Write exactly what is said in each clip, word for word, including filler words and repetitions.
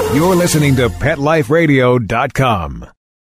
You're listening to Pet Life Radio dot com.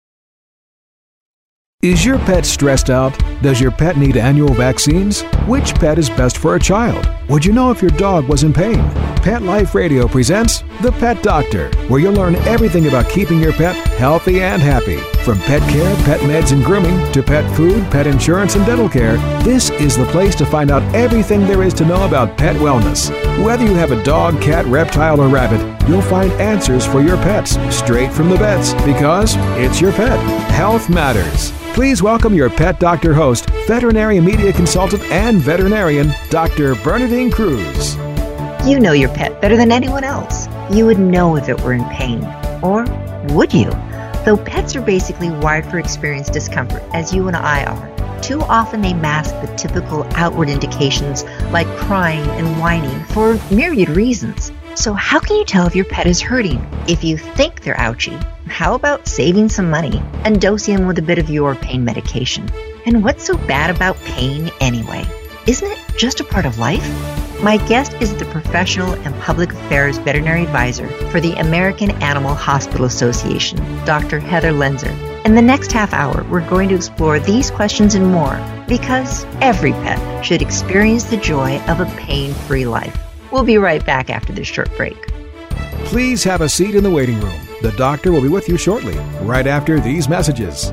Is your pet stressed out? Does your pet need annual vaccines? Which pet is best for a child? Would you know if your dog was in pain? Pet Life Radio presents The Pet Doctor, where you'll learn everything about keeping your pet healthy and happy. From pet care, pet meds and grooming, to pet food, pet insurance and dental care, this is the place to find out everything there is to know about pet wellness. Whether you have a dog, cat, reptile, or rabbit, you'll find answers for your pets straight from the vets, because it's your pet. Health matters. Please welcome your Pet Doctor host, veterinary media consultant and veterinarian, Doctor Bernadine Cruz. You know your pet better than anyone else. You would know if it were in pain. Or would you? Though pets are basically wired for experienced discomfort, as you and I are, too often they mask the typical outward indications like crying and whining for myriad reasons. So how can you tell if your pet is hurting? If you think they're ouchy, how about saving some money and dosing them with a bit of your pain medication? And what's so bad about pain anyway? Isn't it just a part of life? My guest is the Professional and Public Affairs Veterinary Advisor for the American Animal Hospital Association, Doctor Heather Lenzer. In the next half hour, we're going to explore these questions and more, because every pet should experience the joy of a pain-free life. We'll be right back after this short break. Please have a seat in the waiting room. The doctor will be with you shortly, right after these messages.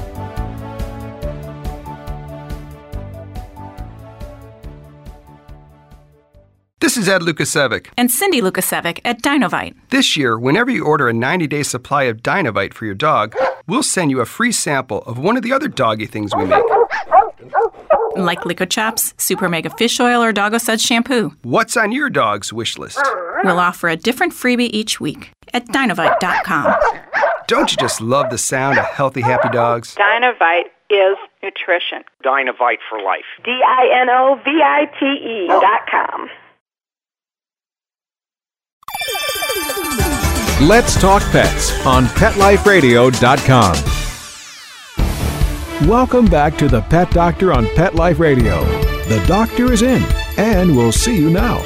This is Ed Lukasevic. And Cindy Lukasevic at Dinovite. This year, whenever you order a ninety-day supply of Dinovite for your dog, we'll send you a free sample of one of the other doggy things we make. Like LicoChaps, Super Mega Fish Oil, or Doggo Suds Shampoo. What's on your dog's wish list? We'll offer a different freebie each week at Dinovite dot com. Don't you just love the sound of healthy, happy dogs? Dinovite is nutrition. Dinovite for life. D I N O V I T E dot com. Let's talk pets on Pet Life Radio dot com. Welcome back to the Pet Doctor on Pet Life Radio. The doctor is in, and we'll see you now.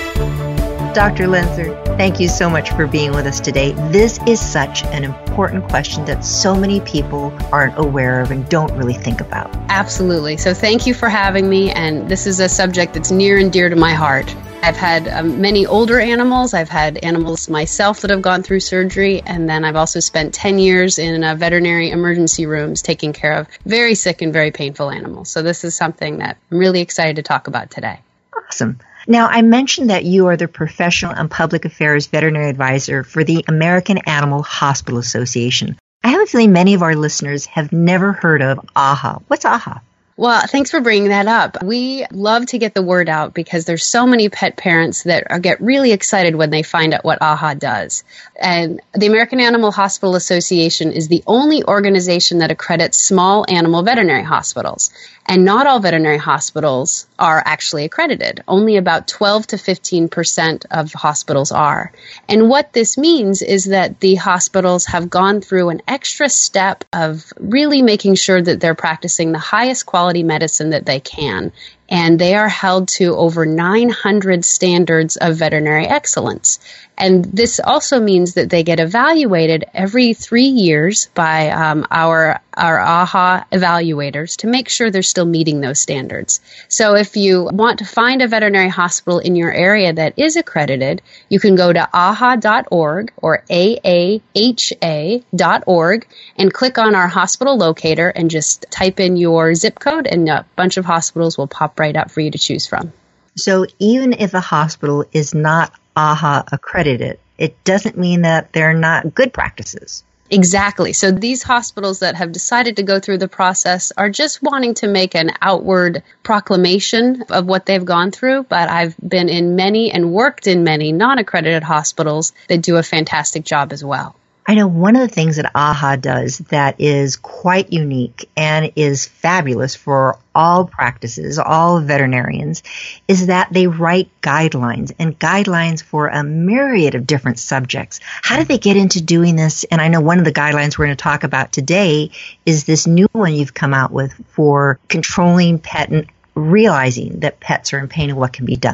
Doctor Lenzer, thank you so much for being with us today. This is such an important question that so many people aren't aware of and don't really think about. Absolutely. So thank you for having me, and this is a subject that's near and dear to my heart. I've had um, many older animals. I've had animals myself that have gone through surgery, and then I've also spent ten years in uh, veterinary emergency rooms taking care of very sick and very painful animals. So this is something that I'm really excited to talk about today. Awesome. Now, I mentioned that you are the Professional and Public Affairs Veterinary Advisor for the American Animal Hospital Association. I have a feeling many of our listeners have never heard of A H A. What's A H A? Well, thanks for bringing that up. We love to get the word out because there's so many pet parents that are, get really excited when they find out what A H A does. And the American Animal Hospital Association is the only organization that accredits small animal veterinary hospitals. And not all veterinary hospitals are actually accredited. Only about twelve to fifteen percent of hospitals are. And what this means is that the hospitals have gone through an extra step of really making sure that they're practicing the highest quality medicine that they can. And they are held to over nine hundred standards of veterinary excellence. And this also means that they get evaluated every three years by um, our our A H A evaluators to make sure they're still meeting those standards. So if you want to find a veterinary hospital in your area that is accredited, you can go to A H A dot org or A A H A dot org and click on our hospital locator and just type in your zip code, and a bunch of hospitals will pop right up for you to choose from. So even if a hospital is not A H A accredited, it doesn't mean that they're not good practices. Exactly. So these hospitals that have decided to go through the process are just wanting to make an outward proclamation of what they've gone through. But I've been in many and worked in many non-accredited hospitals that do a fantastic job as well. I know one of the things that A H A does that is quite unique and is fabulous for all practices, all veterinarians, is that they write guidelines and guidelines for a myriad of different subjects. How did they get into doing this? And I know one of the guidelines we're going to talk about today is this new one you've come out with for controlling pet and realizing that pets are in pain and what can be done.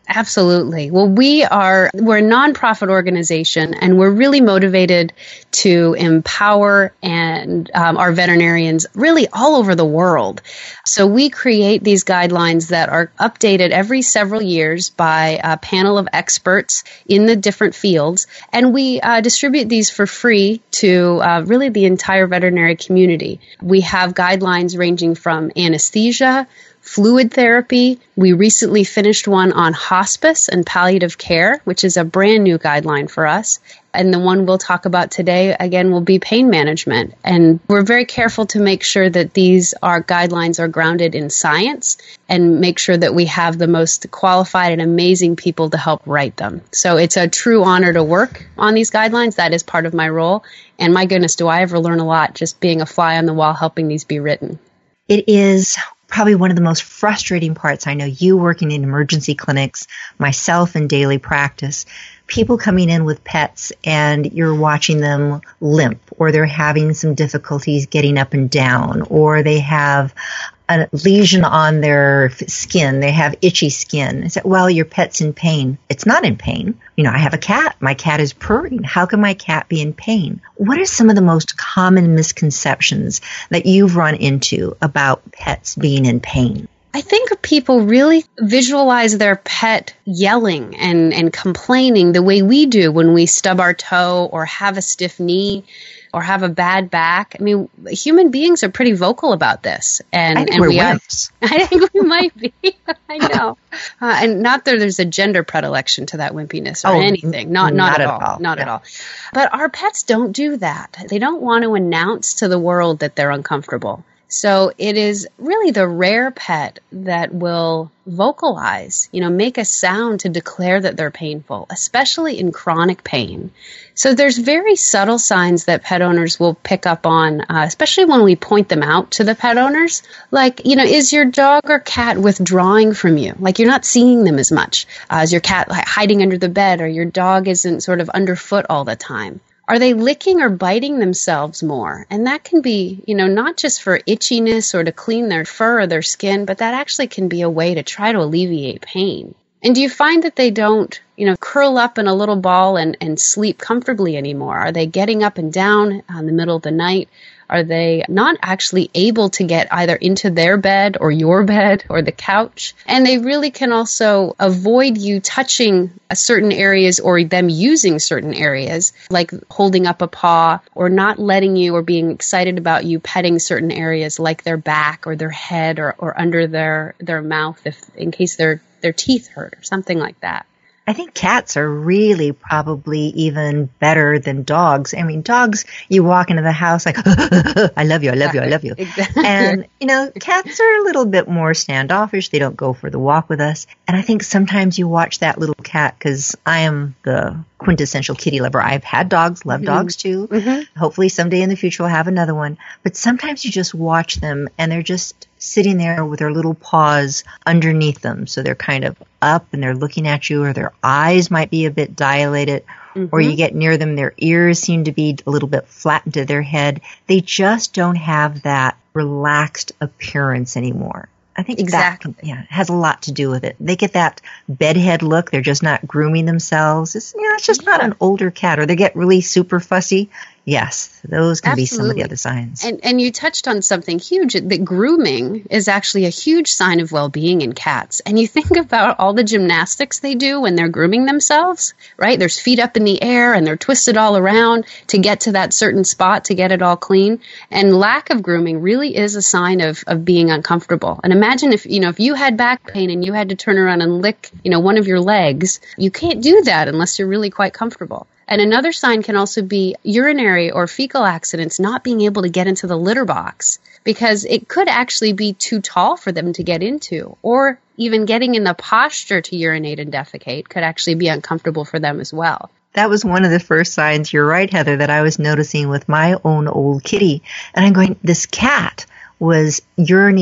Absolutely. Well, we are, we're a nonprofit organization, and we're really motivated to empower and um, our veterinarians really all over the world. So we create these guidelines that are updated every several years by a panel of experts in the different fields, and we uh, distribute these for free to uh, really the entire veterinary community. We have guidelines ranging from anesthesia, fluid therapy. We recently finished one on hospice and palliative care, which is a brand new guideline for us. And the one we'll talk about today, again, will be pain management. And we're very careful to make sure that these our guidelines are grounded in science and make sure that we have the most qualified and amazing people to help write them. So it's a true honor to work on these guidelines. That is part of my role. And my goodness, do I ever learn a lot just being a fly on the wall helping these be written. It is probably one of the most frustrating parts. I know you working in emergency clinics, myself in daily practice, people coming in with pets and you're watching them limp, or they're having some difficulties getting up and down, or they have a lesion on their skin, they have itchy skin. I said, well, your pet's in pain. It's not in pain. You know, I have a cat. My cat is purring. How can my cat be in pain? What are some of the most common misconceptions that you've run into about pets being in pain? I think people really visualize their pet yelling and, and complaining the way we do when we stub our toe or have a stiff knee or have a bad back. I mean, human beings are pretty vocal about this. And, I think and we're we wimps. Are, I think we might be. I know. Uh, and not that there's a gender predilection to that wimpiness or oh, anything. Not, not, not at, at all. all. Not yeah. at all. But our pets don't do that. They don't want to announce to the world that they're uncomfortable. So it is really the rare pet that will vocalize, you know, make a sound to declare that they're painful, especially in chronic pain. So there's very subtle signs that pet owners will pick up on, uh, especially when we point them out to the pet owners. Like, you know, is your dog or cat withdrawing from you? Like you're not seeing them as much. Uh, is your cat like, hiding under the bed, or your dog isn't sort of underfoot all the time? Are they licking or biting themselves more? And that can be, you know, not just for itchiness or to clean their fur or their skin, but that actually can be a way to try to alleviate pain. And do you find that they don't, you know, curl up in a little ball and, and sleep comfortably anymore? Are they getting up and down in the middle of the night? Are they not actually able to get either into their bed or your bed or the couch? And they really can also avoid you touching certain areas or them using certain areas, like holding up a paw or not letting you or being excited about you petting certain areas like their back or their head or, or under their, their mouth if in case their, their teeth hurt or something like that. I think cats are really probably even better than dogs. I mean, dogs, you walk into the house like, I love you, I love you, I love you. Exactly. And, you know, cats are a little bit more standoffish. They don't go for the walk with us. And I think sometimes you watch that little cat, because I am the quintessential kitty lover. I've had dogs, love mm-hmm. dogs too. Mm-hmm. Hopefully someday in the future we'll have another one. But sometimes you just watch them and they're just sitting there with their little paws underneath them. So they're kind of up and they're looking at you, or their eyes might be a bit dilated, mm-hmm. or you get near them, their ears seem to be a little bit flattened to their head. They just don't have that relaxed appearance anymore. I think exactly. that yeah, has a lot to do with it. They get that bedhead look. They're just not grooming themselves. It's, you know, it's just not an older cat, or they get really super fussy. Yes, those can Absolutely. be some of the other signs. And and you touched on something huge, that grooming is actually a huge sign of well-being in cats. And you think about all the gymnastics they do when they're grooming themselves, right? There's feet up in the air and they're twisted all around to get to that certain spot to get it all clean. And lack of grooming really is a sign of, of being uncomfortable. And imagine if, you know, if you had back pain and you had to turn around and lick, you know, one of your legs, you can't do that unless you're really quite comfortable. And another sign can also be urinary or fecal accidents not being able to get into the litter box, because it could actually be too tall for them to get into, or even getting in the posture to urinate and defecate could actually be uncomfortable for them as well. That was one of the first signs, you're right, Heather, that I was noticing with my own old kitty. And I'm going, this cat was urinating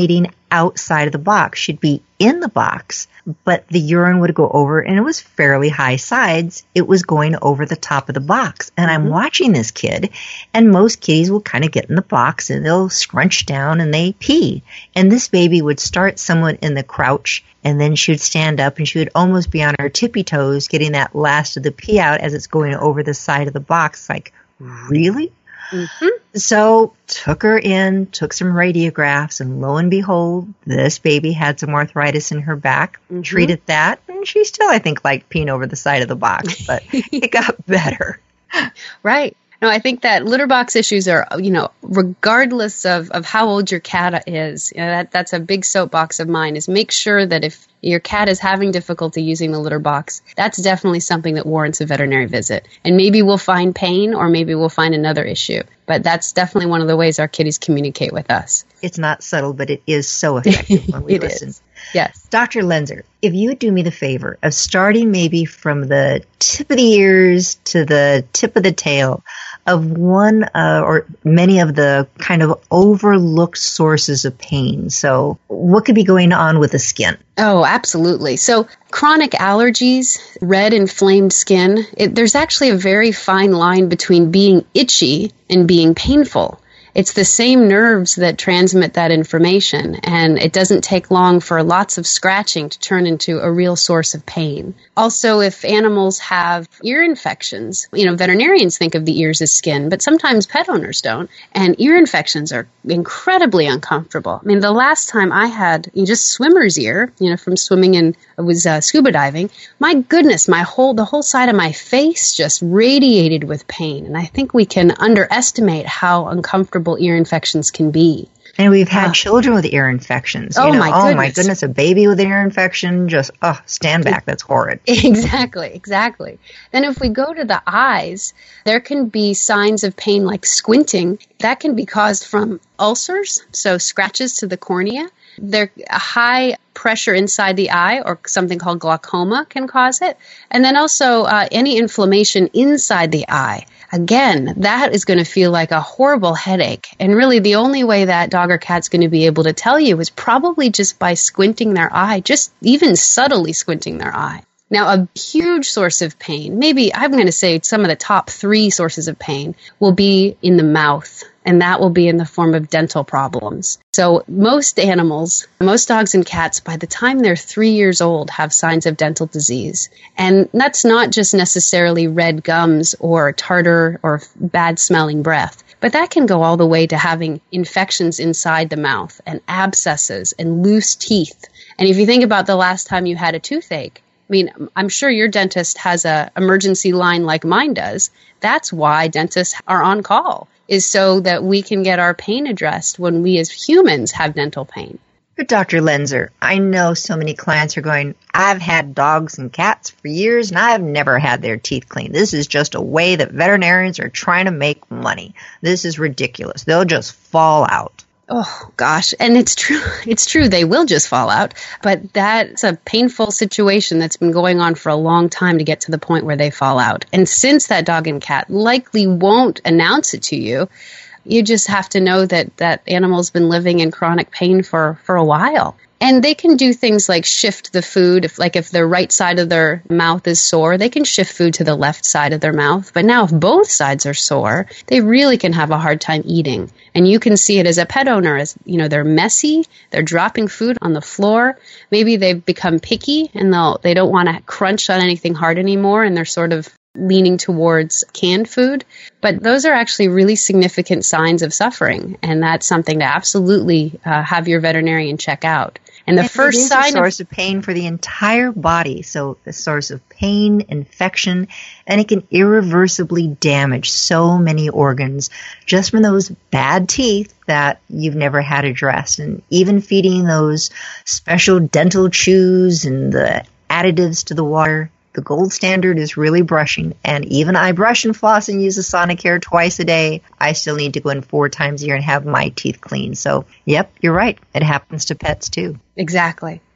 outside of the box. She'd be in the box, but the urine would go over, and it was fairly high sides. It was going over the top of the box. And I'm watching this kid, and most kitties will kind of get in the box and they'll scrunch down and they pee. And this baby would start somewhat in the crouch, and then she would stand up and she would almost be on her tippy toes getting that last of the pee out as it's going over the side of the box. Like, really? Mm-hmm. So took her in, took some radiographs, and lo and behold, this baby had some arthritis in her back. Mm-hmm. Treated that, and she still, I think, liked peeing over the side of the box, but it got better. Right. No, I think that litter box issues are, you know, regardless of, of how old your cat is, you know, that, that's a big soapbox of mine, is make sure that if your cat is having difficulty using the litter box, that's definitely something that warrants a veterinary visit. And maybe we'll find pain, or maybe we'll find another issue. But that's definitely one of the ways our kitties communicate with us. It's not subtle, but it is so effective when we it listen. Is. Yes. Doctor Lenzer, if you would do me the favor of starting maybe from the tip of the ears to the tip of the tail of one uh, or many of the kind of overlooked sources of pain. So what could be going on with the skin? Oh, absolutely. So chronic allergies, red inflamed skin, it, there's actually a very fine line between being itchy and being painful. It's the same nerves that transmit that information, and it doesn't take long for lots of scratching to turn into a real source of pain. Also, if animals have ear infections, you know, veterinarians think of the ears as skin, but sometimes pet owners don't, and ear infections are incredibly uncomfortable. I mean, the last time I had you know, just swimmer's ear, you know, from swimming and I was uh, scuba diving, my goodness, my whole the whole side of my face just radiated with pain, and I think we can underestimate how uncomfortable ear infections can be. And we've had uh, children with ear infections. Oh, you know, my goodness. Oh, my goodness, a baby with an ear infection, just, oh, stand back. That's horrid. Exactly, exactly. Then if we go to the eyes, there can be signs of pain like squinting. That can be caused from ulcers, so scratches to the cornea. There, a high pressure inside the eye, or something called glaucoma, can cause it. And then also uh, any inflammation inside the eye. Again, that is going to feel like a horrible headache. And really the only way that dog or cat's going to be able to tell you is probably just by squinting their eye, just even subtly squinting their eye. Now, a huge source of pain, maybe I'm going to say some of the top three sources of pain, will be in the mouth, and that will be in the form of dental problems. So most animals, most dogs and cats, by the time they're three years old, have signs of dental disease. And that's not just necessarily red gums or tartar or bad smelling breath, but that can go all the way to having infections inside the mouth and abscesses and loose teeth. And if you think about the last time you had a toothache, I mean, I'm sure your dentist has an emergency line like mine does. That's why dentists are on call, is so that we can get our pain addressed when we as humans have dental pain. But Doctor Lenzer, I know so many clients are going, I've had dogs and cats for years and I've never had their teeth cleaned. This is just a way that veterinarians are trying to make money. This is ridiculous. They'll just fall out. Oh, gosh. And it's true. It's true. They will just fall out. But that's a painful situation that's been going on for a long time to get to the point where they fall out. And since that dog and cat likely won't announce it to you, you just have to know that that animal's been living in chronic pain for, for a while. And they can do things like shift the food. If, like if the right side of their mouth is sore, they can shift food to the left side of their mouth. But now if both sides are sore, they really can have a hard time eating. And you can see it as a pet owner as, you know, they're messy, they're dropping food on the floor. Maybe they've become picky and they'll, they don't want to crunch on anything hard anymore, and they're sort of leaning towards canned food. But those are actually really significant signs of suffering. And that's something to absolutely uh, have your veterinarian check out. And the and first it is sign a source of, of pain for the entire body. So a source of pain, infection, and it can irreversibly damage so many organs just from those bad teeth that you've never had addressed. And even feeding those special dental chews and the additives to the water, the gold standard is really brushing. And even I brush and floss and use a Sonicare twice a day. I still need to go in four times a year and have my teeth cleaned. So, yep, you're right. It happens to pets too. Exactly.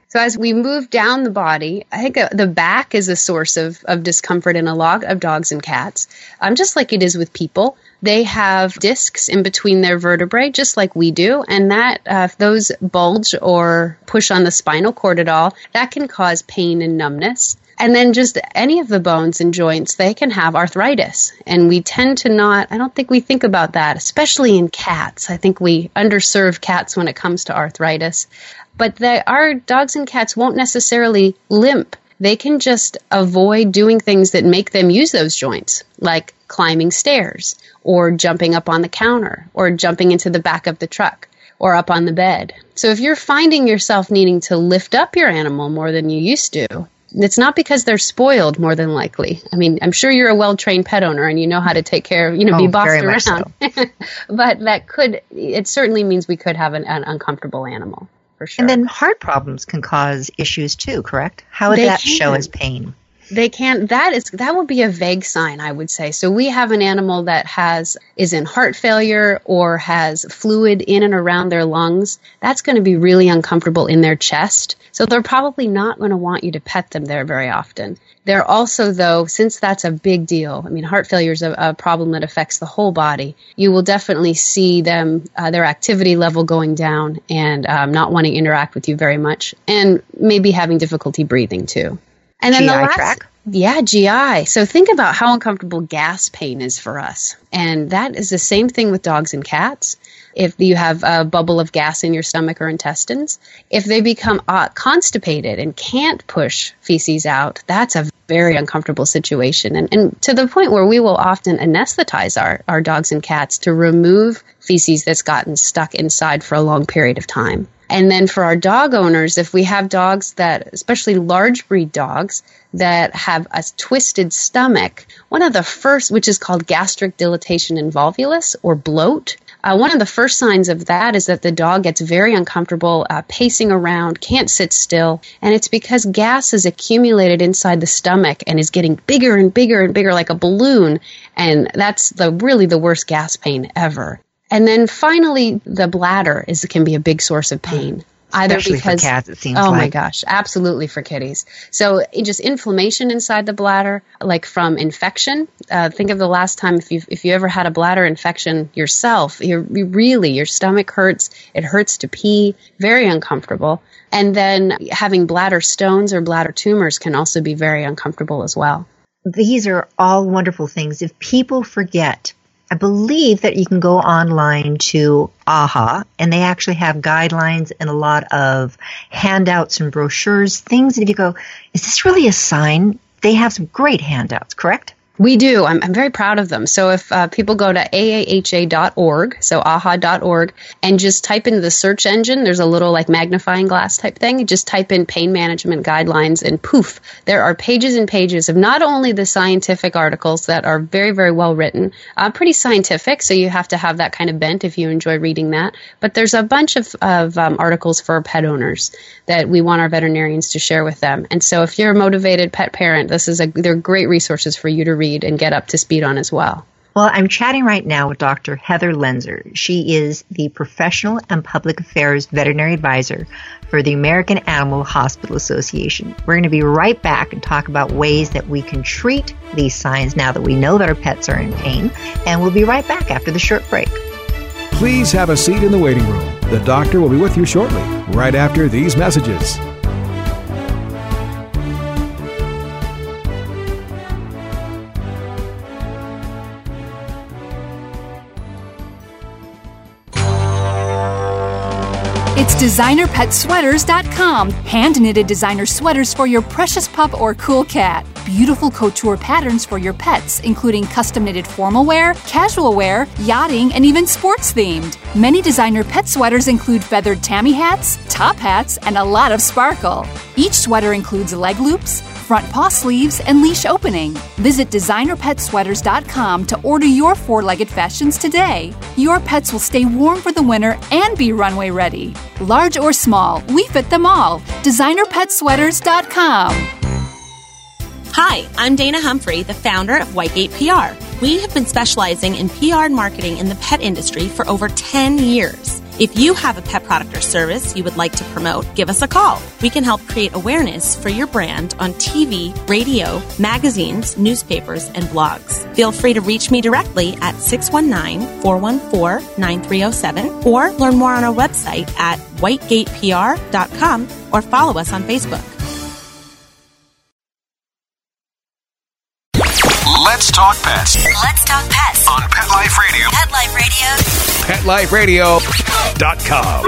So as we move down the body, I think the back is a source of, of discomfort in a lot of dogs and cats, um, just like it is with people. They have discs in between their vertebrae, just like we do, and that uh, if those bulge or push on the spinal cord at all, that can cause pain and numbness. And then just any of the bones and joints, they can have arthritis. And we tend to not, I don't think we think about that, especially in cats. I think we underserve cats when it comes to arthritis. But they, our dogs and cats won't necessarily limp. They can just avoid doing things that make them use those joints, like climbing stairs or jumping up on the counter or jumping into the back of the truck or up on the bed. So if you're finding yourself needing to lift up your animal more than you used to, it's not because they're spoiled, more than likely. I mean, I'm sure you're a well-trained pet owner and you know how to take care of, you know, oh, be bossed very around. Much so. But that could, it certainly means we could have an, an uncomfortable animal, for sure. And then heart problems can cause issues too, correct? How would They that can. show as pain? They can't, that is, that would be a vague sign, I would say. So we have an animal that has, is in heart failure or has fluid in and around their lungs. That's going to be really uncomfortable in their chest. So they're probably not going to want you to pet them there very often. They're also, though, since that's a big deal, I mean, heart failure is a, a problem that affects the whole body, you will definitely see them, uh, their activity level going down and um, not wanting to interact with you very much and maybe having difficulty breathing too. And then G I the last, tract? Yeah, G I. So think about how uncomfortable gas pain is for us. And that is the same thing with dogs and cats. If you have a bubble of gas in your stomach or intestines, if they become uh, constipated and can't push feces out, that's a very uncomfortable situation. And, and to the point where we will often anesthetize our, our dogs and cats to remove feces that's gotten stuck inside for a long period of time. And then for our dog owners, if we have dogs that, especially large breed dogs, that have a twisted stomach, one of the first, which is called gastric dilatation and volvulus or bloat, uh, one of the first signs of that is that the dog gets very uncomfortable, uh, pacing around, can't sit still, and it's because gas is accumulated inside the stomach and is getting bigger and bigger and bigger like a balloon, and that's the really the worst gas pain ever. And then finally, the bladder is can be a big source of pain. Either Especially because, for cats, it seems oh like. my gosh, absolutely for kitties. So it just inflammation inside the bladder, like from infection. Uh, think of the last time if you if you ever had a bladder infection yourself, you're, you really, your stomach hurts, it hurts to pee, very uncomfortable. And then having bladder stones or bladder tumors can also be very uncomfortable as well. These are all wonderful things. If people forget, I believe that you can go online to AHA, and they actually have guidelines and a lot of handouts and brochures, things that if you go, is this really a sign? They have some great handouts, correct? We do. I'm, I'm very proud of them. So if uh, people go to A A H A dot org, so A H A dot org, and just type into the search engine, there's a little like magnifying glass type thing. Just type in pain management guidelines and poof, there are pages and pages of not only the scientific articles that are very, very well written, uh, pretty scientific, so you have to have that kind of bent if you enjoy reading that. But there's a bunch of, of um, articles for pet owners that we want our veterinarians to share with them. And so if you're a motivated pet parent, this is a, they're great resources for you to read and get up to speed on as well. Well, I'm chatting right now with Doctor Heather Lenzer. She is the Professional and Public Affairs Veterinary Advisor for the American Animal Hospital Association. We're going to be right back and talk about ways that we can treat these signs now that we know that our pets are in pain. And we'll be right back after the short break. Please have a seat in the waiting room. The doctor will be with you shortly, right after these messages. It's designer pet sweaters dot com. Hand-knitted designer sweaters for your precious pup or cool cat. Beautiful couture patterns for your pets, including custom-knitted formal wear, casual wear, yachting, and even sports-themed. Many designer pet sweaters include feathered tammy hats, top hats, and a lot of sparkle. Each sweater includes leg loops, front paw sleeves, and leash opening. Visit designer pet sweaters dot com to order your four-legged fashions today. Your pets will stay warm for the winter and be runway ready. Large or small, we fit them all. designer pet sweaters dot com. Hi, I'm Dana Humphrey, the founder of Whitegate P R. We have been specializing in P R and marketing in the pet industry for over ten years. If you have a pet product or service you would like to promote, give us a call. We can help create awareness for your brand on T V, radio, magazines, newspapers, and blogs. Feel free to reach me directly at six one nine, four one four, nine three zero seven or learn more on our website at white gate p r dot com or follow us on Facebook. Let's talk pets. Let's talk pets On Pet Life Radio. Pet Life Radio. pet life radio dot com.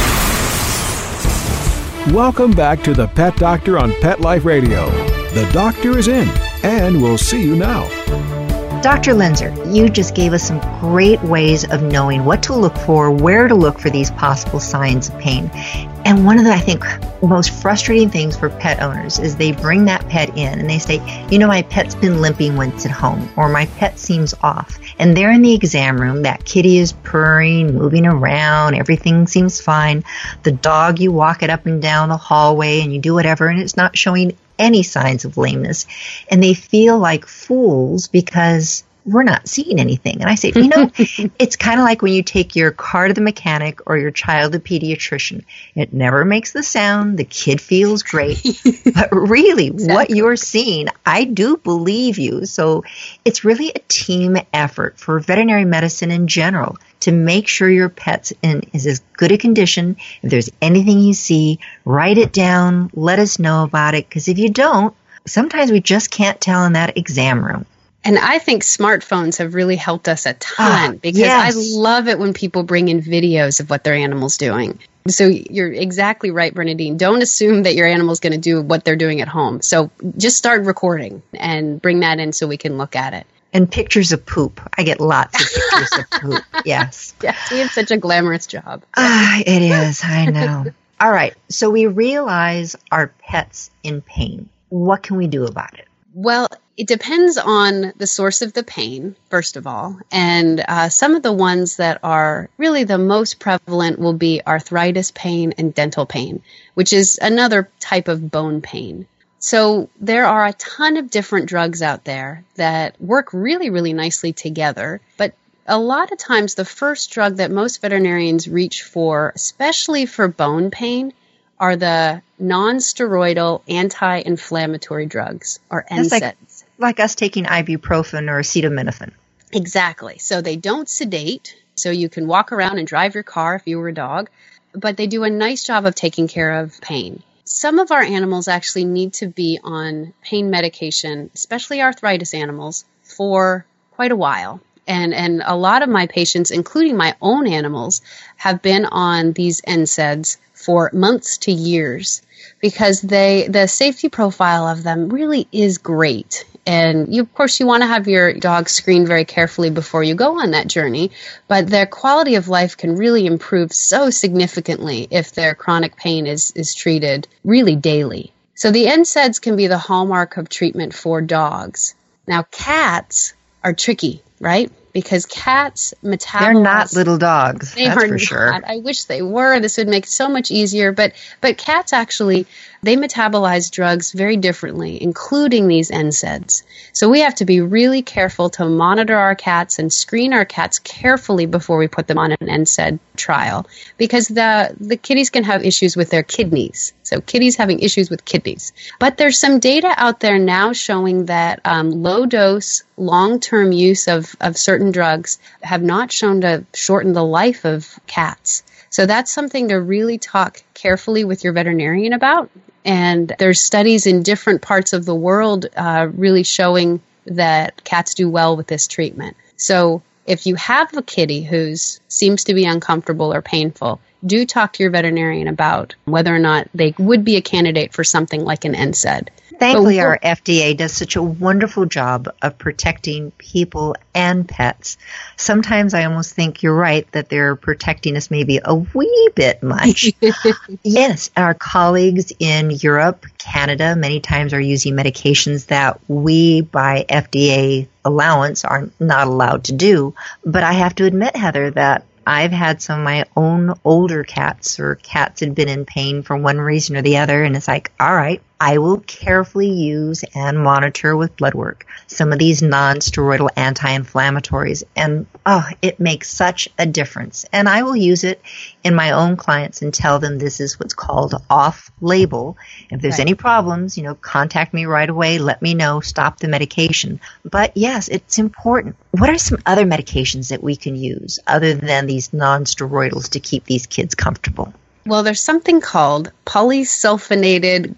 Welcome back to the Pet Doctor on Pet Life Radio. The doctor is in, and we'll see you now. Doctor Linzer, you just gave us some great ways of knowing what to look for, where to look for these possible signs of pain. And one of the, I think, most frustrating things for pet owners is they bring that pet in and they say, you know, my pet's been limping when it's at home, or my pet seems off. And they're in the exam room, that kitty is purring, moving around, everything seems fine. The dog, you walk it up and down the hallway and you do whatever, and it's not showing any signs of lameness. And they feel like fools because we're not seeing anything. And I say, you know, it's kind of like when you take your car to the mechanic or your child to the pediatrician. It never makes the sound. The kid feels great. But really, exactly. What you're seeing, I do believe you. So it's really a team effort for veterinary medicine in general to make sure your pet's in is as good a condition. If there's anything you see, write it down. Let us know about it. Because if you don't, sometimes we just can't tell in that exam room. And I think smartphones have really helped us a ton ah, because yes. I love it when people bring in videos of what their animal's doing. So you're exactly right, Bernadine. Don't assume that your animal's going to do what they're doing at home. So just start recording and bring that in so we can look at it. And pictures of poop. I get lots of pictures of poop. Yes. Yes, we have such a glamorous job. Ah, it is. I know. All right. So we realize our pet's in pain. What can we do about it? Well, it depends on the source of the pain, first of all. And uh, some of the ones that are really the most prevalent will be arthritis pain and dental pain, which is another type of bone pain. So there are a ton of different drugs out there that work really, really nicely together. But a lot of times the first drug that most veterinarians reach for, especially for bone pain, are the non-steroidal anti-inflammatory drugs, or N SAIDs. Like, like us taking ibuprofen or acetaminophen. Exactly. So they don't sedate, so you can walk around and drive your car if you were a dog, but they do a nice job of taking care of pain. Some of our animals actually need to be on pain medication, especially arthritis animals, for quite a while. And and a lot of my patients, including my own animals, have been on these N SAIDs for months to years because they the safety profile of them really is great. And you, of course, you want to have your dog screened very carefully before you go on that journey, but their quality of life can really improve so significantly if their chronic pain is, is treated really daily. So the N SAIDs can be the hallmark of treatment for dogs. Now, cats are tricky, right? Because cats metabolize... They're not little dogs, they that's are for not. sure. I wish they were. This would make it so much easier. But but cats actually, they metabolize drugs very differently, including these N SAIDs. So we have to be really careful to monitor our cats and screen our cats carefully before we put them on an N SAID trial. Because the, the kitties can have issues with their kidneys. So kitties having issues with kidneys. But there's some data out there now showing that um, low-dose, long-term use of, of certain drugs have not shown to shorten the life of cats. So that's something to really talk carefully with your veterinarian about. And there's studies in different parts of the world uh, really showing that cats do well with this treatment. So if you have a kitty who seems to be uncomfortable or painful, do talk to your veterinarian about whether or not they would be a candidate for something like an N SAID. Thankfully, our F D A does such a wonderful job of protecting people and pets. Sometimes I almost think you're right that they're protecting us maybe a wee bit much. Yes, our colleagues in Europe, Canada, many times are using medications that we, by F D A allowance, are not allowed to do. But I have to admit, Heather, that I've had some of my own older cats or cats had been in pain for one reason or the other, and it's like, all right, I will carefully use and monitor with blood work some of these non-steroidal anti-inflammatories, and oh, it makes such a difference. And I will use it in my own clients and tell them this is what's called off-label. If there's Right. any problems, you know, contact me right away, let me know, stop the medication. But yes, it's important. What are some other medications that we can use other than these non-steroidals to keep these kids comfortable? Well, there's something called polysulfonated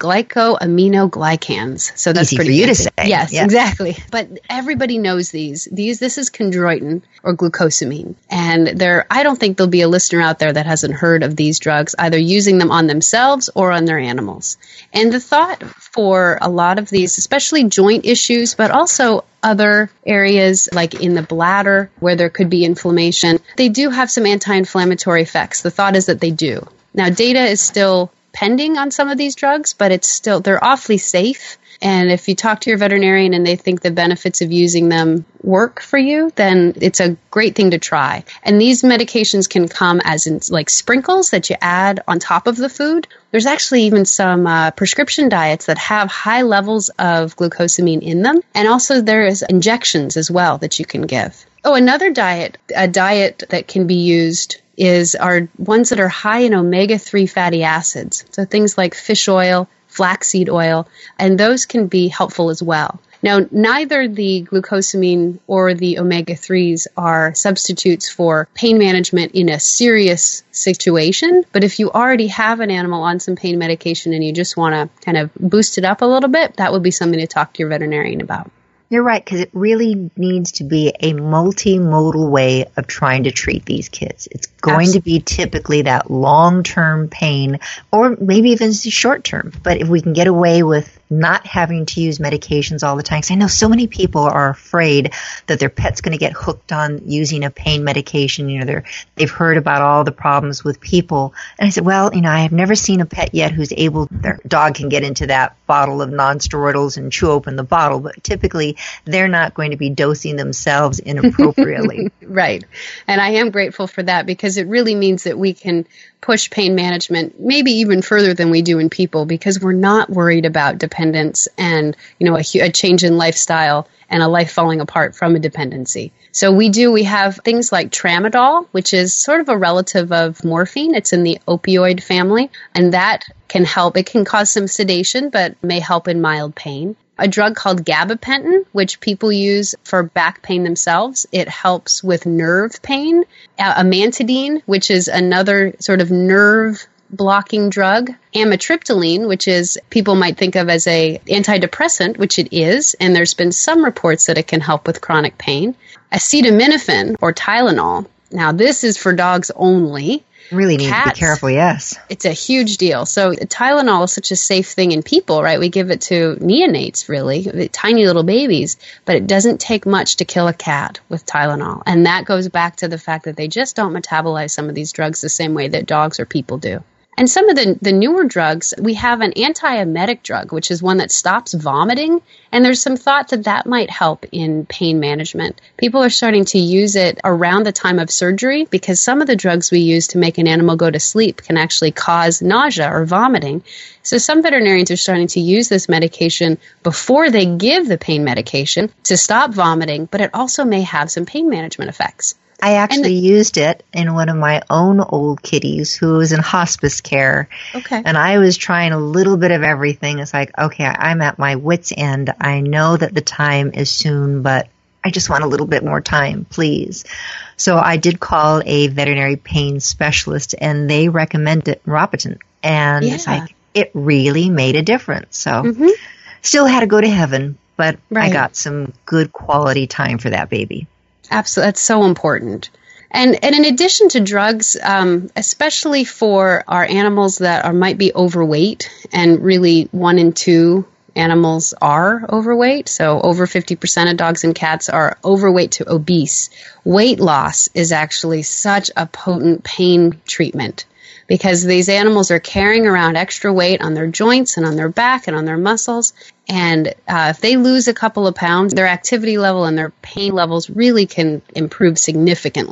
glycoaminoglycans. So that's Easy pretty for you to fancy. say. Yes, Yeah. exactly. But everybody knows these. These this is chondroitin or glucosamine. And there I don't think there'll be a listener out there that hasn't heard of these drugs, either using them on themselves or on their animals. And the thought for a lot of these, especially joint issues, but also other areas like in the bladder where there could be inflammation, they do have some anti-inflammatory effects. The thought is that they do. Now, data is still pending on some of these drugs, but it's still, they're awfully safe. And if you talk to your veterinarian and they think the benefits of using them work for you, then it's a great thing to try. And these medications can come as in like sprinkles that you add on top of the food. There's actually even some uh, prescription diets that have high levels of glucosamine in them. And also there is injections as well that you can give. Oh, another diet, a diet that can be used is are ones that are high in omega three fatty acids. So things like fish oil, flaxseed oil, and those can be helpful as well. Now, neither the glucosamine or the omega threes are substitutes for pain management in a serious situation, but if you already have an animal on some pain medication and you just want to kind of boost it up a little bit, that would be something to talk to your veterinarian about. You're right, because it really needs to be a multimodal way of trying to treat these kids. It's going Absolutely. to be typically that long-term pain or maybe even short-term. But if we can get away with not having to use medications all the time, because I know so many people are afraid that their pet's going to get hooked on using a pain medication. You know, they're, they've heard about all the problems with people. And I said, well, you know, I have never seen a pet yet who's able, their dog can get into that bottle of non-steroidals and chew open the bottle, but typically they're not going to be dosing themselves inappropriately. Right. And I am grateful for that because it really means that we can push pain management maybe even further than we do in people because we're not worried about dependence and, you know, a, a change in lifestyle and a life falling apart from a dependency. So we do, we have things like tramadol, which is sort of a relative of morphine. It's in the opioid family, and that can help. It can cause some sedation, but may help in mild pain. A drug called gabapentin, which people use for back pain themselves. It helps with nerve pain. Uh, amantadine, which is another sort of nerve blocking drug. Amitriptyline, which is people might think of as a antidepressant, which it is, and there's been some reports that it can help with chronic pain. Acetaminophen or Tylenol. Now, this is for dogs only. Really need Cats, to be careful, yes. It's a huge deal. So Tylenol is such a safe thing in people, right? We give it to neonates, really, tiny little babies, but it doesn't take much to kill a cat with Tylenol. And that goes back to the fact that they just don't metabolize some of these drugs the same way that dogs or people do. And some of the, the newer drugs, we have an antiemetic drug, which is one that stops vomiting. And there's some thought that that might help in pain management. People are starting to use it around the time of surgery because some of the drugs we use to make an animal go to sleep can actually cause nausea or vomiting. So some veterinarians are starting to use this medication before they give the pain medication to stop vomiting, but it also may have some pain management effects. I actually the, used it in one of my own old kitties who was in hospice care. Okay. And I was trying a little bit of everything. It's like, okay, I'm at my wit's end. I know that the time is soon, but I just want a little bit more time, please. So I did call a veterinary pain specialist, and they recommended Ropitin. And yeah. it's like, it really made a difference. So mm-hmm. still had to go to heaven, but right. I got some good quality time for that baby. Absolutely. That's so important. And and in addition to drugs, um, especially for our animals that are might be overweight, and really one in two animals are overweight, so over fifty percent of dogs and cats are overweight to obese. Weight loss is actually such a potent pain treatment because these animals are carrying around extra weight on their joints and on their back and on their muscles. And uh, if they lose a couple of pounds, their activity level and their pain levels really can improve significantly.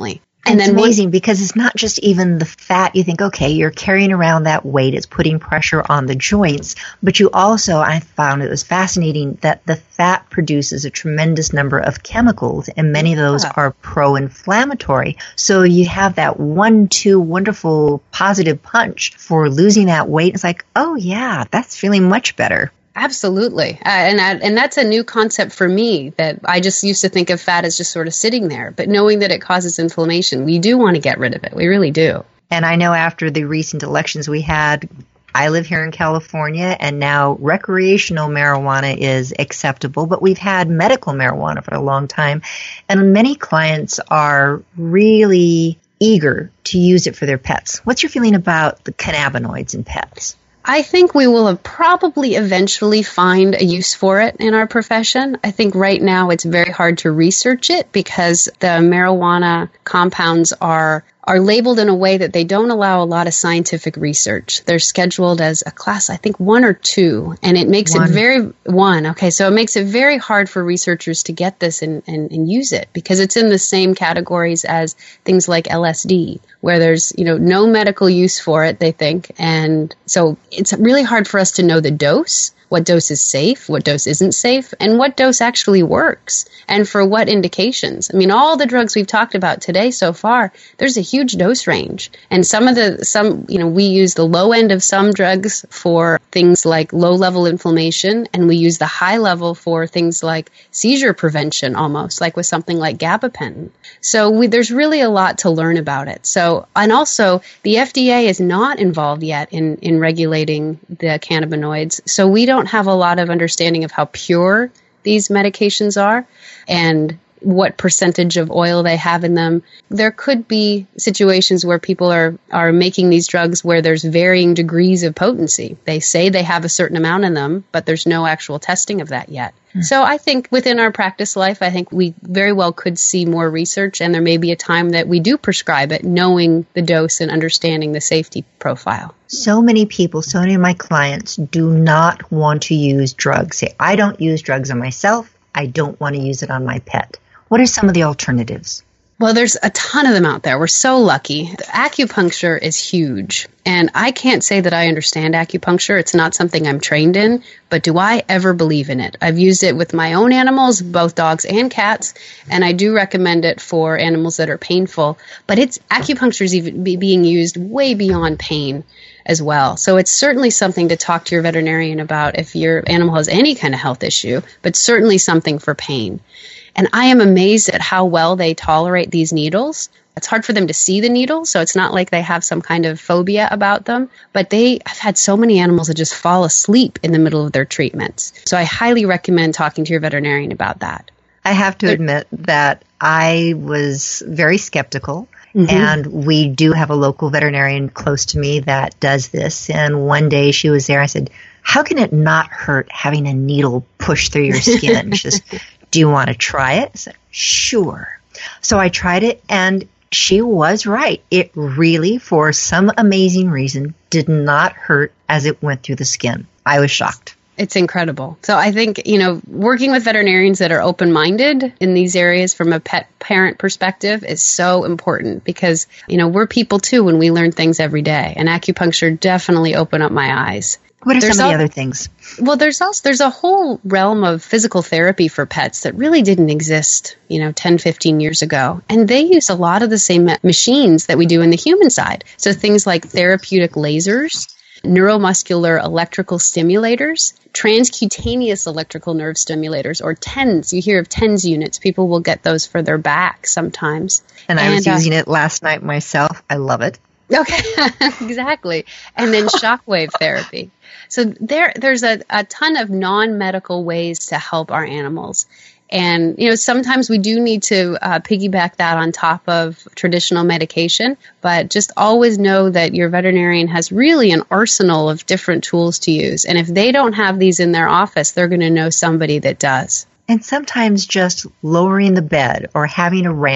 And it's then amazing because it's not just even the fat. You think, okay, you're carrying around that weight. It's putting pressure on the joints. But you also, I found it was fascinating that the fat produces a tremendous number of chemicals, and many of those Yeah. are pro-inflammatory. So you have that one, two wonderful positive punch for losing that weight. It's like, oh yeah, that's feeling much better. Absolutely. Uh, and I, and that's a new concept for me, that I just used to think of fat as just sort of sitting there. But knowing that it causes inflammation, we do want to get rid of it. We really do. And I know after the recent elections we had, I live here in California, and now recreational marijuana is acceptable, but we've had medical marijuana for a long time. And many clients are really eager to use it for their pets. What's your feeling about the cannabinoids in pets? I think we will have probably eventually find a use for it in our profession. I think right now it's very hard to research it because the marijuana compounds are are labeled in a way that they don't allow a lot of scientific research. They're scheduled as a class, I think one or two, and it makes One. it very, one, okay, so it makes it very hard for researchers to get this and, and, and use it because it's in the same categories as things like L S D, where there's, you know, no medical use for it, they think, and so it's really hard for us to know the dose, what dose is safe, what dose isn't safe, and what dose actually works, and for what indications. I mean, all the drugs we've talked about today so far, there's a huge dose range. And some of the, some, you know, we use the low end of some drugs for things like low-level inflammation, and we use the high level for things like seizure prevention almost, like with something like gabapentin. So we, there's really a lot to learn about it. So, and also, the F D A is not involved yet in, in regulating the cannabinoids, so we don't have a lot of understanding of how pure these medications are and what percentage of oil they have in them. There could be situations where people are, are making these drugs where there's varying degrees of potency. They say they have a certain amount in them, but there's no actual testing of that yet. Mm. So I think within our practice life, I think we very well could see more research, and there may be a time that we do prescribe it, knowing the dose and understanding the safety profile. So many people, so many of my clients do not want to use drugs. Say, I don't use drugs on myself. I don't want to use it on my pet. What are some of the alternatives? Well, there's a ton of them out there. We're so lucky. Acupuncture is huge. And I can't say that I understand acupuncture. It's not something I'm trained in. But do I ever believe in it? I've used it with my own animals, both dogs and cats. And I do recommend it for animals that are painful. But it's acupuncture is even be being used way beyond pain as well. So it's certainly something to talk to your veterinarian about if your animal has any kind of health issue, but certainly something for pain. And I am amazed at how well they tolerate these needles. It's hard for them to see the needles, so it's not like they have some kind of phobia about them. But they have had so many animals that just fall asleep in the middle of their treatments. So I highly recommend talking to your veterinarian about that. I have to admit that I was very skeptical. Mm-hmm. And we do have a local veterinarian close to me that does this. And one day she was there. I said, how can it not hurt having a needle push through your skin? She says, do you want to try it? I said, sure. So I tried it, and she was right. It really, for some amazing reason, did not hurt as it went through the skin. I was shocked. It's incredible. So I think, you know, working with veterinarians that are open-minded in these areas from a pet parent perspective is so important because, you know, we're people too when we learn things every day. And acupuncture definitely opened up my eyes. What are There's some of the al- other things? Well, there's also there's a whole realm of physical therapy for pets that really didn't exist, you know, ten, fifteen years ago. And they use a lot of the same machines that we do in the human side. So things like therapeutic lasers, neuromuscular electrical stimulators, transcutaneous electrical nerve stimulators, or TENS. You hear of TENS units. People will get those for their back sometimes. And I was uh, using it last night myself. I love it. Okay, exactly. And then shockwave therapy. So there, there's a, a ton of non-medical ways to help our animals. And, you know, sometimes we do need to uh, piggyback that on top of traditional medication, but just always know that your veterinarian has really an arsenal of different tools to use. And if they don't have these in their office, they're going to know somebody that does. And sometimes just lowering the bed or having a ramp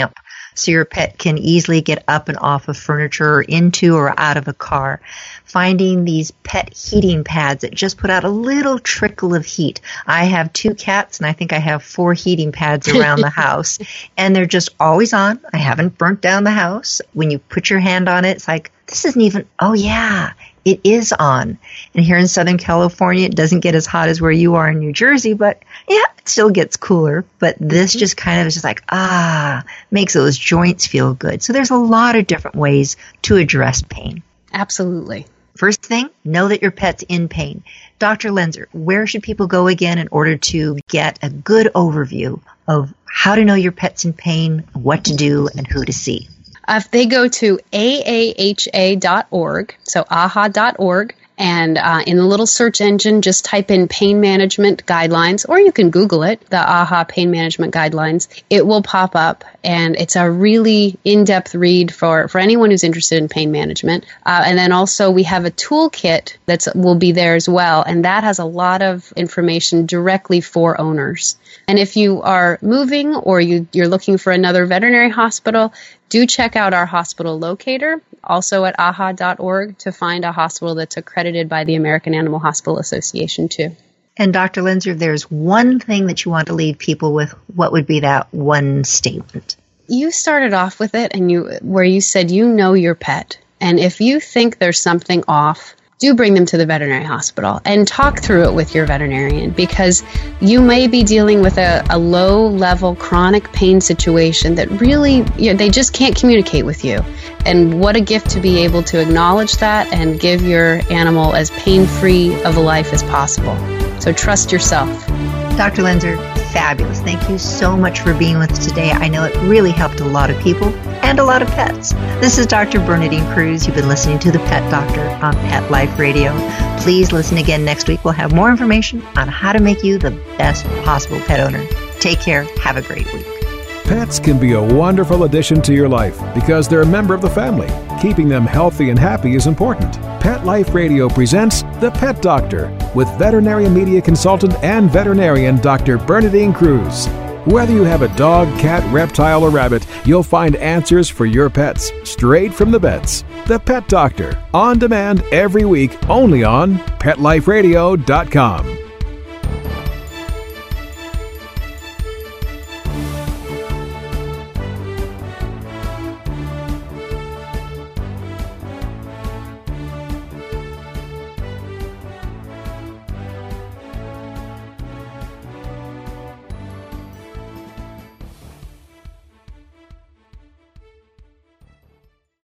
so your pet can easily get up and off of furniture or into or out of a car. Finding these pet heating pads that just put out a little trickle of heat. I have two cats, and I think I have four heating pads around the house, and they're just always on. I haven't burnt down the house. When you put your hand on it, it's like, this isn't even, oh yeah, it is on. And here in Southern California, it doesn't get as hot as where you are in New Jersey, but yeah, it still gets cooler. But this just kind of is just like, ah, makes those joints feel good. So there's a lot of different ways to address pain. Absolutely. First thing, know that your pet's in pain. Doctor Lenzer, where should people go again in order to get a good overview of how to know your pet's in pain, what to do, and who to see? Uh, if they go to A A H A dot org, so A H A dot org, and uh, in the little search engine, just type in pain management guidelines, or you can Google it, the A H A pain management guidelines. It will pop up, and it's a really in-depth read for, for anyone who's interested in pain management. Uh, and then also we have a toolkit that will be there as well, and that has a lot of information directly for owners. And if you are moving or you, you're looking for another veterinary hospital, do check out our hospital locator, also at A H A dot org, to find a hospital that's accredited by the American Animal Hospital Association, too. And Doctor Lenzer, if there's one thing that you want to leave people with, what would be that one statement? You started off with it, and you where you said you know your pet. And if you think there's something off, do bring them to the veterinary hospital and talk through it with your veterinarian, because you may be dealing with a, a low-level chronic pain situation that really, you know, they just can't communicate with you. And what a gift to be able to acknowledge that and give your animal as pain-free of a life as possible. So trust yourself. Doctor Lenzer, fabulous. Thank you so much for being with us today. I know it really helped a lot of people and a lot of pets. This is Doctor Bernadine Cruz. You've been listening to The Pet Doctor on Pet Life Radio. Please listen again next week. We'll have more information on how to make you the best possible pet owner. Take care. Have a great week. Pets can be a wonderful addition to your life because they're a member of the family. Keeping them healthy and happy is important. Pet Life Radio presents The Pet Doctor with veterinary media consultant and veterinarian Doctor Bernadine Cruz. Whether you have a dog, cat, reptile, or rabbit, you'll find answers for your pets straight from the vets. The Pet Doctor, on demand every week, only on pet life radio dot com.